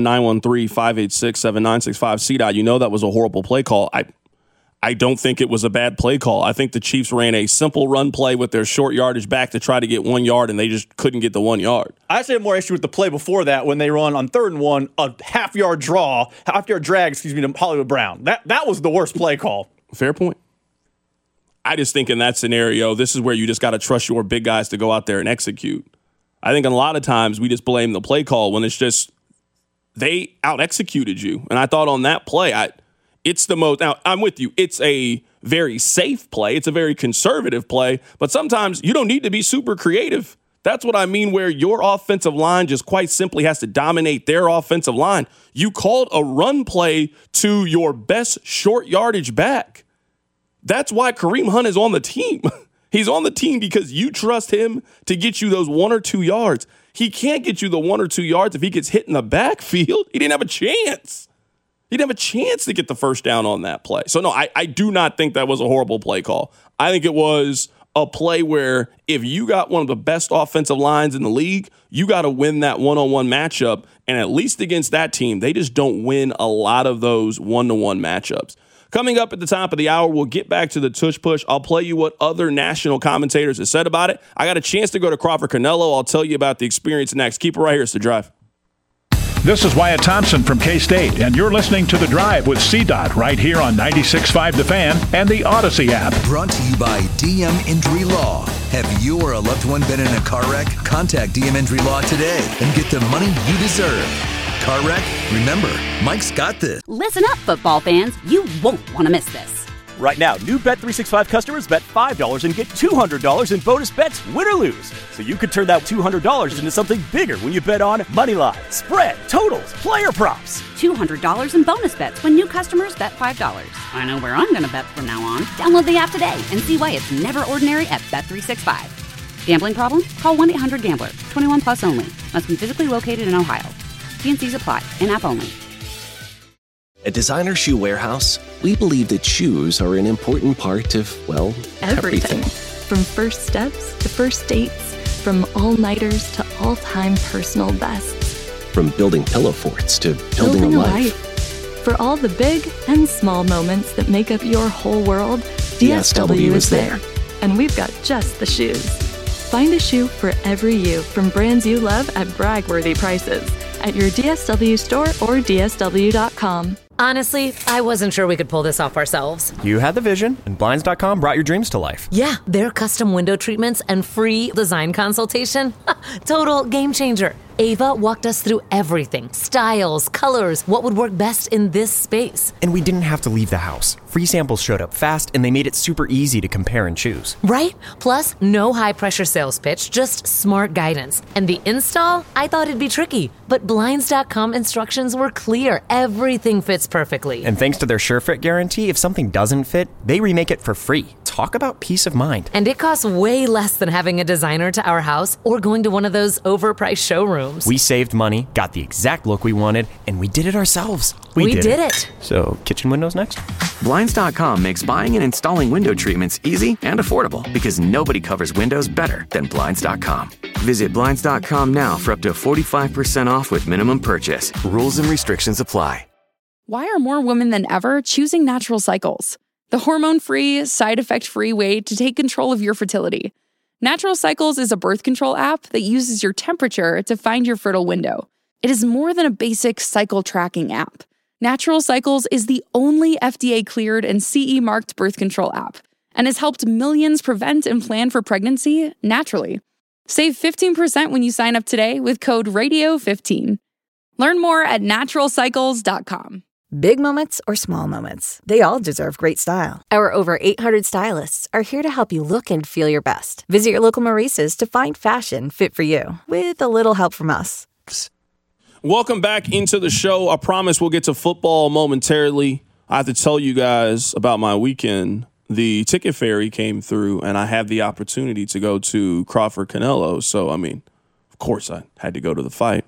913-586-7965. C-Dot, that was a horrible play call. I don't think it was a bad play call. I think the Chiefs ran a simple run play with their short yardage back to try to get 1 yard, and they just couldn't get the 1 yard. I actually have more issue with the play before that when they run on 3rd and 1, a half-yard drag, to Hollywood Brown. That was the worst play call. Fair point. I just think in that scenario, this is where you just got to trust your big guys to go out there and execute. I think a lot of times we just blame the play call when it's just they out-executed you. And I thought on that play, it's the most. Now, I'm with you. It's a very safe play. It's a very conservative play. But sometimes you don't need to be super creative. That's what I mean, where your offensive line just quite simply has to dominate their offensive line. You called a run play to your best short yardage back. That's why Kareem Hunt is on the team. He's on the team because you trust him to get you those 1 or 2 yards. He can't get you the 1 or 2 yards if he gets hit in the backfield. He didn't have a chance. He didn't have a chance to get the first down on that play. So, no, I do not think that was a horrible play call. I think it was a play where if you got one of the best offensive lines in the league, you got to win that one-on-one matchup. And at least against that team, they just don't win a lot of those one-to-one matchups. Coming up at the top of the hour, we'll get back to the tush push. I'll play you what other national commentators have said about it. I got a chance to go to Crawford Canelo. I'll tell you about the experience next. Keep it right here. It's The Drive. This is Wyatt Thompson from K-State, and you're listening to The Drive with CDOT right here on 96.5 The Fan and the Odyssey app. Brought to you by DM Injury Law. Have you or a loved one been in a car wreck? Contact DM Injury Law today and get the money you deserve. Car wreck? Remember, Mike's got this. Listen up, football fans. You won't want to miss this. Right now, new Bet365 customers bet $5 and get $200 in bonus bets, win or lose. So you could turn that $200 into something bigger when you bet on moneyline, spread, totals, player props. $200 in bonus bets when new customers bet $5. I know where I'm going to bet from now on. Download the app today and see why it's never ordinary at Bet365. Gambling problem? Call 1-800-GAMBLER. 21 plus only. Must be physically located in Ohio. T&Cs apply. In-app only. At Designer Shoe Warehouse, we believe that shoes are an important part of, well, everything. From first steps to first dates, from all-nighters to all-time personal bests. From building pillow forts to building a life. For all the big and small moments that make up your whole world, DSW is there. And we've got just the shoes. Find a shoe for every you from brands you love at brag-worthy prices at your DSW store or DSW.com. Honestly, I wasn't sure we could pull this off ourselves. You had the vision, and Blinds.com brought your dreams to life. Yeah, their custom window treatments and free design consultation. Total game changer. Ava walked us through everything. Styles, colors, what would work best in this space. And we didn't have to leave the house. Free samples showed up fast, and they made it super easy to compare and choose. Right? Plus, no high-pressure sales pitch, just smart guidance. And the install? I thought it'd be tricky. But Blinds.com instructions were clear. Everything fits perfectly. And thanks to their SureFit guarantee, if something doesn't fit, they remake it for free. Talk about peace of mind. And it costs way less than having a designer to our house or going to one of those overpriced showrooms. We saved money, got the exact look we wanted, and we did it ourselves. We did it. So, kitchen windows next? Blinds.com makes buying and installing window treatments easy and affordable because nobody covers windows better than Blinds.com. Visit Blinds.com now for up to 45% off with minimum purchase. Rules and restrictions apply. Why are more women than ever choosing Natural Cycles? The hormone-free, side-effect-free way to take control of your fertility. Natural Cycles is a birth control app that uses your temperature to find your fertile window. It is more than a basic cycle tracking app. Natural Cycles is the only FDA-cleared and CE-marked birth control app and has helped millions prevent and plan for pregnancy naturally. Save 15% when you sign up today with code RADIO15. Learn more at naturalcycles.com. Big moments or small moments, they all deserve great style. Our over 800 stylists are here to help you look and feel your best. Visit your local Maurice's to find fashion fit for you, with a little help from us. Welcome back into the show. I promise we'll get to football momentarily. I have to tell you guys about my weekend. The ticket ferry came through, and I had the opportunity to go to Crawford Canelo. So, I mean, of course I had to go to the fight.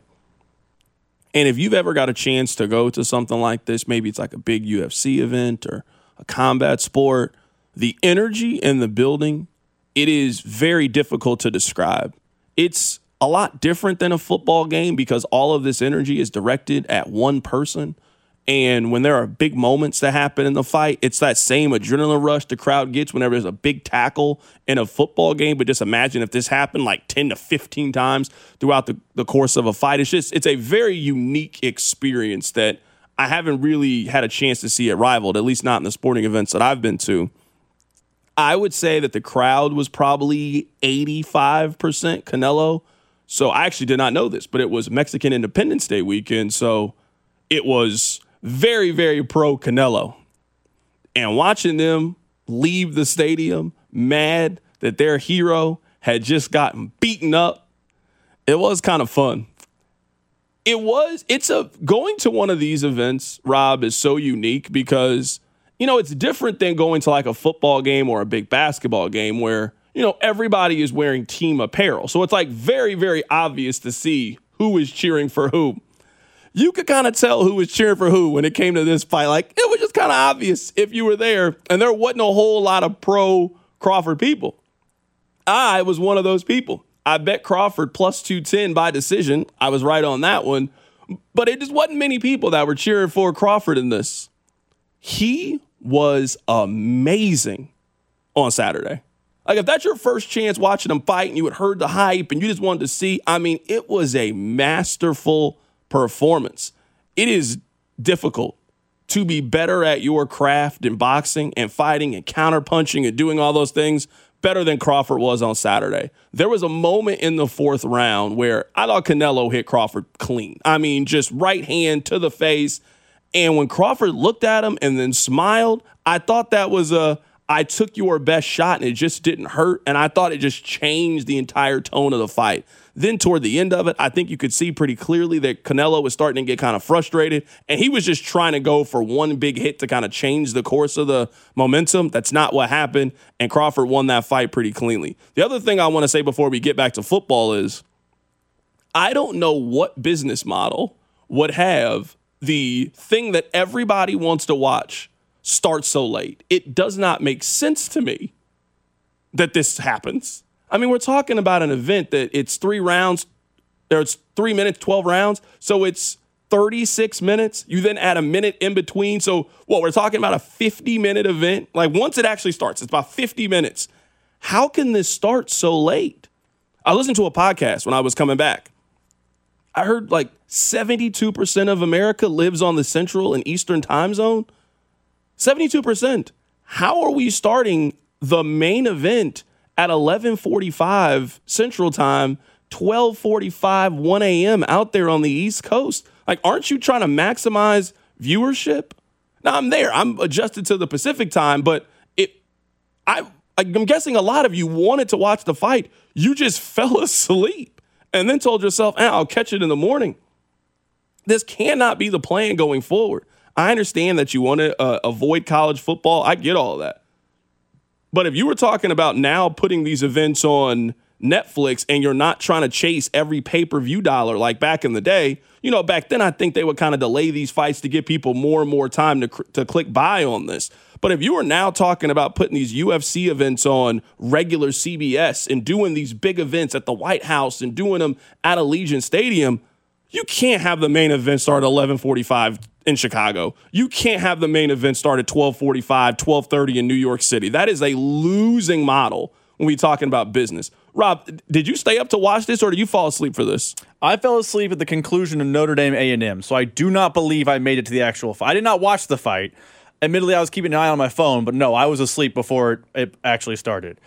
And if you've ever got a chance to go to something like this, maybe it's like a big UFC event or a combat sport, the energy in the building, it is very difficult to describe. It's a lot different than a football game because all of this energy is directed at one person. And when there are big moments that happen in the fight, it's that same adrenaline rush the crowd gets whenever there's a big tackle in a football game. But just imagine if this happened like 10 to 15 times throughout the course of a fight. It's a very unique experience that I haven't really had a chance to see it rivaled, at least not in the sporting events that I've been to. I would say that the crowd was probably 85% Canelo. So I actually did not know this, but it was Mexican Independence Day weekend. So it was very, very pro Canelo. And watching them leave the stadium mad that their hero had just gotten beaten up, it was kind of fun. Going to one of these events, Rob, is so unique because, it's different than going to like a football game or a big basketball game where, everybody is wearing team apparel. So it's like very, very obvious to see who is cheering for who. You could kind of tell who was cheering for who when it came to this fight. Like, it was just kind of obvious if you were there. And there wasn't a whole lot of pro Crawford people. I was one of those people. I bet Crawford plus 210 by decision. I was right on that one. But it just wasn't many people that were cheering for Crawford in this. He was amazing on Saturday. Like, if that's your first chance watching him fight and you had heard the hype and you just wanted to see, it was a masterful performance. It is difficult to be better at your craft in boxing and fighting and counterpunching and doing all those things better than Crawford was on Saturday. There was a moment in the fourth round where I thought Canelo hit Crawford clean. I mean, just right hand to the face. And when Crawford looked at him and then smiled, I thought that was I took your best shot and it just didn't hurt. And I thought it just changed the entire tone of the fight. Then toward the end of it, I think you could see pretty clearly that Canelo was starting to get kind of frustrated. And he was just trying to go for one big hit to kind of change the course of the momentum. That's not what happened. And Crawford won that fight pretty cleanly. The other thing I want to say before we get back to football is I don't know what business model would have the thing that everybody wants to watch start so late. It does not make sense to me that this happens. I mean, we're talking about an event that it's 3 rounds. There's 3 minutes, 12 rounds. So it's 36 minutes. You then add a minute in between. So what, we're talking about a 50-minute event? Like once it actually starts, it's about 50 minutes. How can this start so late? I listened to a podcast when I was coming back. I heard like 72% of America lives on the Central and Eastern time zone. 72%. How are we starting the main event at 11:45 Central Time, 12:45, 1 a.m. out there on the East Coast? Like, aren't you trying to maximize viewership? Now, I'm there. I'm adjusted to the Pacific time, but I'm guessing a lot of you wanted to watch the fight. You just fell asleep and then told yourself, I'll catch it in the morning. This cannot be the plan going forward. I understand that you want to avoid college football. I get all of that. But if you were talking about now putting these events on Netflix and you're not trying to chase every pay-per-view dollar like back in the day, back then I think they would kind of delay these fights to give people more and more time to click buy on this. But if you are now talking about putting these UFC events on regular CBS and doing these big events at the White House and doing them at Allegiant Stadium, you can't have the main event start at 11:45 in Chicago. You can't have the main event start at 12:45, 12:30 in New York City. That is a losing model when we're talking about business. Rob, did you stay up to watch this or did you fall asleep for this? I fell asleep at the conclusion of Notre Dame A&M, so I do not believe I made it to the actual fight. I did not watch the fight. Admittedly, I was keeping an eye on my phone, but no, I was asleep before it actually started.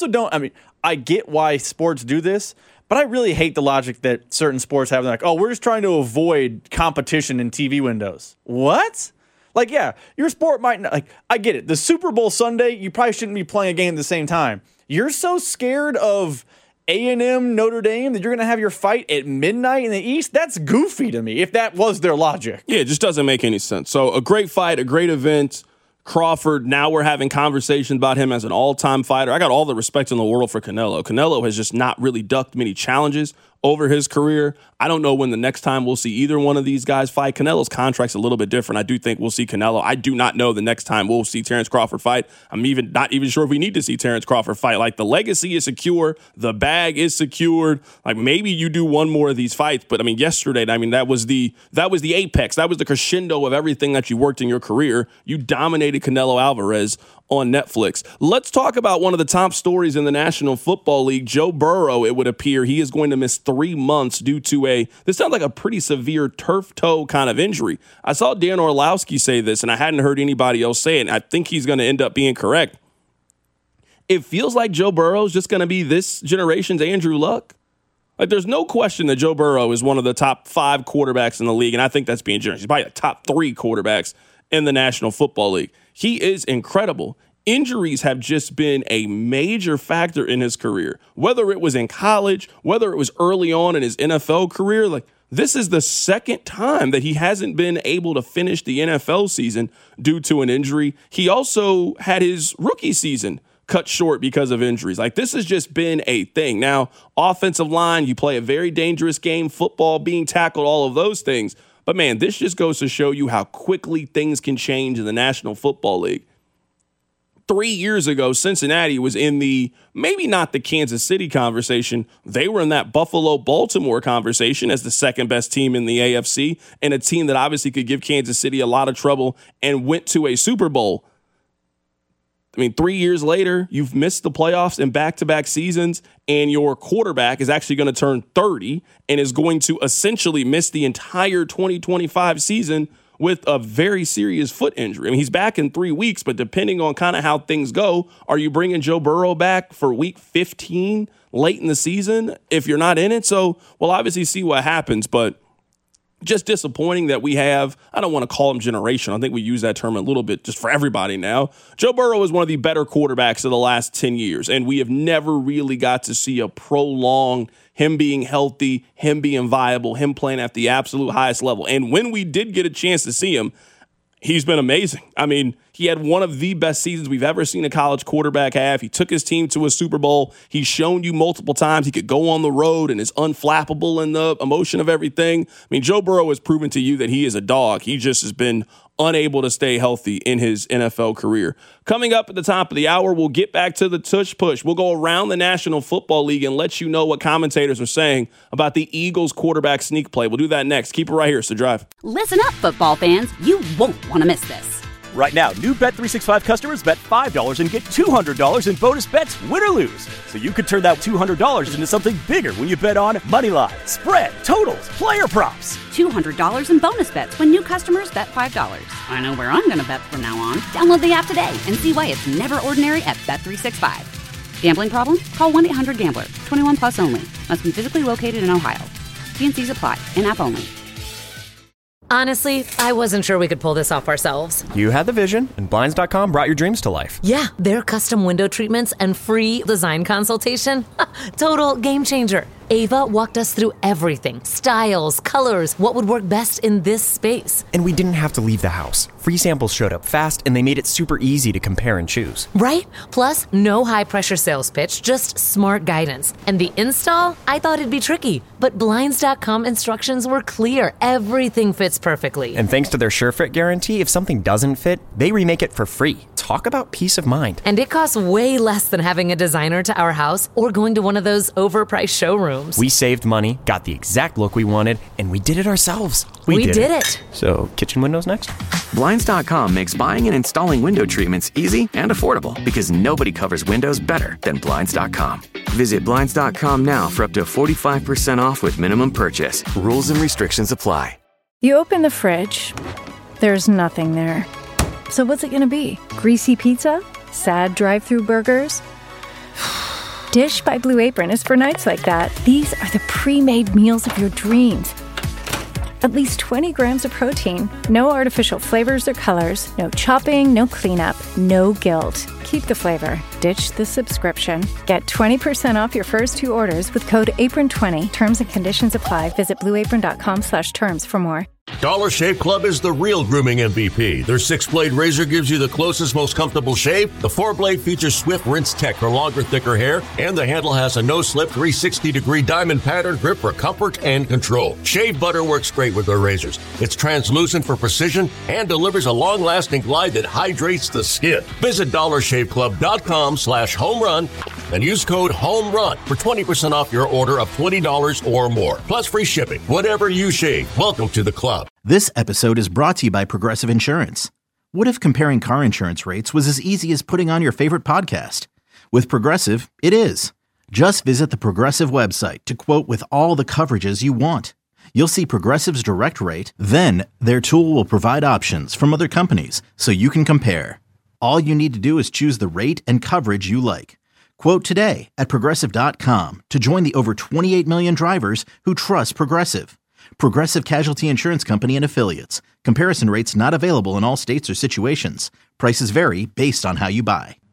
I get why sports do this, but I really hate the logic that certain sports have. They're like, we're just trying to avoid competition in TV windows. What? Like, yeah, your sport might not, I get it. The Super Bowl Sunday, you probably shouldn't be playing a game at the same time. You're so scared of A&M Notre Dame that you're going to have your fight at midnight in the East? That's goofy to me, if that was their logic. Yeah, it just doesn't make any sense. So a great fight, a great event. Crawford, now we're having conversations about him as an all-time fighter. I got all the respect in the world for Canelo. Canelo has just not really ducked many challenges over his career. I don't know when the next time we'll see either one of these guys fight. Canelo's contract's a little bit different. I do think we'll see Canelo. I do not know the next time we'll see Terrence Crawford fight. I'm not even sure if we need to see Terrence Crawford fight. Like, the legacy is secure. The bag is secured. Like, maybe you do one more of these fights. But, yesterday, that was the apex. That was the crescendo of everything that you worked in your career. You dominated Canelo Alvarez on Netflix. Let's talk about one of the top stories in the National Football League. Joe Burrow, it would appear, he is going to miss 3 months due to this sounds like a pretty severe turf toe kind of injury. I saw Dan Orlowski say this, and I hadn't heard anybody else say it, and I think he's going to end up being correct. It feels like Joe Burrow is just going to be this generation's Andrew Luck. Like, there's no question that Joe Burrow is one of the top 5 quarterbacks in the league, and I think that's being generous. He's probably the top 3 quarterbacks in the National Football League. He is incredible. Injuries have just been a major factor in his career, whether it was in college, whether it was early on in his NFL career. Like, this is the second time that he hasn't been able to finish the NFL season due to an injury. He also had his rookie season cut short because of injuries. Like, this has just been a thing. Now, offensive line, you play a very dangerous game, football, being tackled, all of those things. But, man, this just goes to show you how quickly things can change in the National Football League. 3 years ago, Cincinnati was in maybe not the Kansas City conversation. They were in that Buffalo-Baltimore conversation as the second best team in the AFC, and a team that obviously could give Kansas City a lot of trouble and went to a Super Bowl. I mean, 3 years later, you've missed the playoffs in back-to-back seasons, and your quarterback is actually going to turn 30 and is going to essentially miss the entire 2025 season with a very serious foot injury. I mean, he's back in 3 weeks, but depending on kind of how things go, are you bringing Joe Burrow back for week 15 late in the season if you're not in it? So we'll obviously see what happens, but just disappointing that we have, I don't want to call him generational. I think we use that term a little bit just for everybody now. Joe Burrow is one of the better quarterbacks of the last 10 years, and we have never really got to see a prolonged him being healthy, him being viable, him playing at the absolute highest level. And when we did get a chance to see him, he's been amazing. I mean, he had one of the best seasons we've ever seen a college quarterback have. He took his team to a Super Bowl. He's shown you multiple times he could go on the road and is unflappable in the emotion of everything. I mean, Joe Burrow has proven to you that he is a dog. He just has been unable to stay healthy in his NFL career. Coming up at the top of the hour, we'll get back to the tush push. We'll go around the National Football League and let you know what commentators are saying about the Eagles quarterback sneak play. We'll do that next. Keep it right here. It's The Drive. Listen up, football fans. You won't want to miss this. Right now, new Bet365 customers bet $5 and get $200 in bonus bets, win or lose. So you could turn that $200 into something bigger when you bet on money line, spread, totals, player props. $200 in bonus bets when new customers bet $5. I know where I'm going to bet from now on. Download the app today and see why it's never ordinary at Bet365. Gambling problem? Call 1-800-GAMBLER. 21 plus only. Must be physically located in Ohio. T&Cs apply. In-app only. Honestly, I wasn't sure we could pull this off ourselves. You had the vision, and Blinds.com brought your dreams to life. Yeah, their custom window treatments and free design consultation. Total game changer. Ava walked us through everything. Styles, colors, what would work best in this space. And we didn't have to leave the house. Free samples showed up fast, and they made it super easy to compare and choose. Right? Plus, no high-pressure sales pitch, just smart guidance. And the install? I thought it'd be tricky, but Blinds.com instructions were clear. Everything fits perfectly. And thanks to their SureFit guarantee, if something doesn't fit, they remake it for free. Talk about peace of mind. And it costs way less than having a designer to our house or going to one of those overpriced showrooms. We saved money, got the exact look we wanted, and we did it ourselves. We did it. So, kitchen windows next? Blinds.com makes buying and installing window treatments easy and affordable because nobody covers windows better than Blinds.com. Visit Blinds.com now for up to 45% off with minimum purchase. Rules and restrictions apply. You open the fridge, there's nothing there. So what's it gonna be? Greasy pizza? Sad drive-thru burgers? Dish by Blue Apron is for nights like that. These are the pre-made meals of your dreams. At least 20 grams of protein, no artificial flavors or colors, no chopping, no cleanup, no guilt. Keep the flavor. Ditch the subscription. Get 20% off your first 2 orders with code APRON20. Terms and conditions apply. Visit blueapron.com/terms for more. Dollar Shave Club is the real grooming MVP. Their 6-blade razor gives you the closest, most comfortable shave. The 4-blade features Swift Rinse Tech for longer, thicker hair, and the handle has a no-slip 360-degree diamond pattern grip for comfort and control. Shave butter works great with their razors. It's translucent for precision and delivers a long-lasting glide that hydrates the skin. Visit DollarShaveClub.com/homerun and use code HOMERUN for 20% off your order of $20 or more. Plus free shipping. Whatever you shave, welcome to the club. This episode is brought to you by Progressive Insurance. What if comparing car insurance rates was as easy as putting on your favorite podcast? With Progressive, it is. Just visit the Progressive website to quote with all the coverages you want. You'll see Progressive's direct rate, then their tool will provide options from other companies so you can compare. All you need to do is choose the rate and coverage you like. Quote today at Progressive.com to join the over 28 million drivers who trust Progressive. Progressive Casualty Insurance Company and Affiliates. Comparison rates not available in all states or situations. Prices vary based on how you buy.